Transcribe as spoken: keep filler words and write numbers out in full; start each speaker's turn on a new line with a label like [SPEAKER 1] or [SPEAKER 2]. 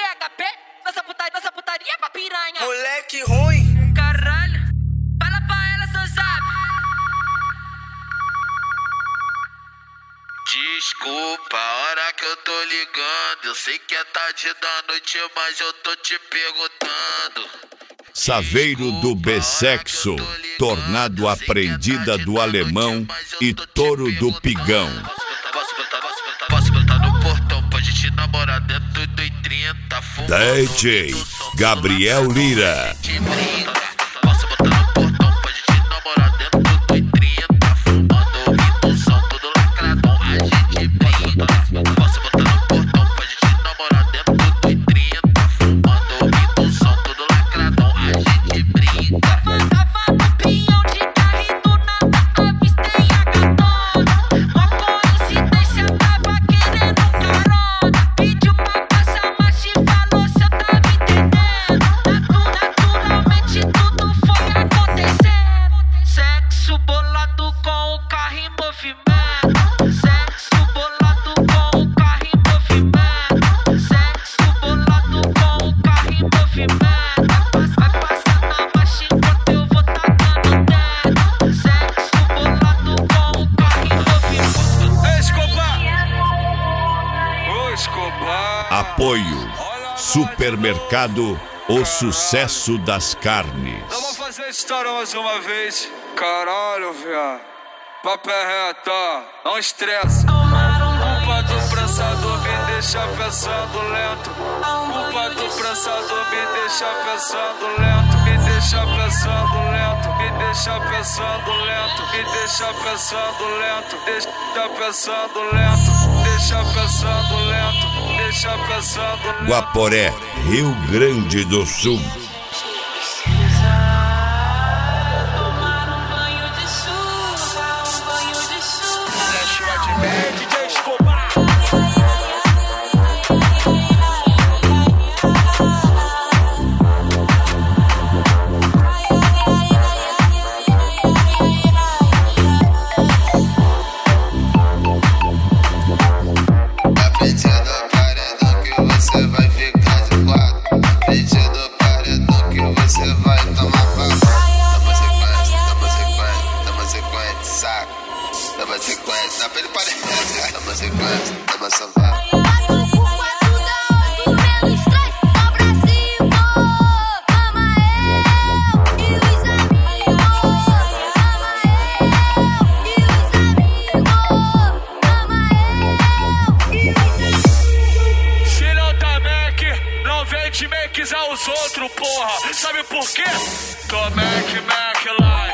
[SPEAKER 1] H P, dança putaria, dança putaria pra piranha.
[SPEAKER 2] Moleque ruim.
[SPEAKER 1] Caralho, fala pra ela, seu zap.
[SPEAKER 3] Desculpa a hora que eu tô ligando. Eu sei que é tarde da noite, mas eu tô te perguntando.
[SPEAKER 4] Saveiro do Bessexo, tornado aprendida do alemão e touro do pigão.
[SPEAKER 3] Posso botar, posso botar, posso botar no portão pra gente namorar dentro do I trinta.
[SPEAKER 4] D J Gabriel Lira.
[SPEAKER 3] Posso botar no portão pra gente namorar dentro do I trinta. Fumando, ouvindo o som, tudo lacradão. A gente brinca. Posso botar no portão pra gente namorar dentro do I trinta. Fumando, ouvindo o som, tudo lacradão. A gente brinca.
[SPEAKER 1] Tava no pinhão de carro e do nada avistei a gatona. Uma coincidência, tava querendo carona. Pediu pra passar, mas te falou se eu tava entendendo. Naturalmente tudo foi acontecendo. Sexo bolado com o carro em movimento. Sexo bolado com o carro em movimento. Sexo bolado com o carro em movimento. Vai passar na marcha enquanto eu vou tacando dedo. Sexo bolado com o carro em movimento.
[SPEAKER 2] Escobar. Ô, Escobar.
[SPEAKER 4] Apoio Supermercado O Sucesso das Carnes.
[SPEAKER 2] Vamos fazer a história mais uma vez. Caralho, viado. Papo é reto, ó. Não estressa. Culpa do prensador me deixa pensando lento. Culpa do prensador me deixa pensando lento. Me deixa pensando lento. Me deixa pensando lento. Me deixa pensando lento. Deixa pensando lento. Deixa pensando lento. Deixa pensando lento.
[SPEAKER 4] Guaporé, Rio Grande do Sul.
[SPEAKER 2] D J Escobar.
[SPEAKER 5] Na frente do paredão que você vai ficar de quatro. Na frente do paredão que você vai tomar papo. Toma sequência, toma sequência, toma sequência, saco. Toma sequência, na frente do paredão. Toma sequência, toma sovado.
[SPEAKER 2] Se não tá Mac, não vem te maquizar os outros, porra. Sabe por quê? Tô Mac, Mac, lá.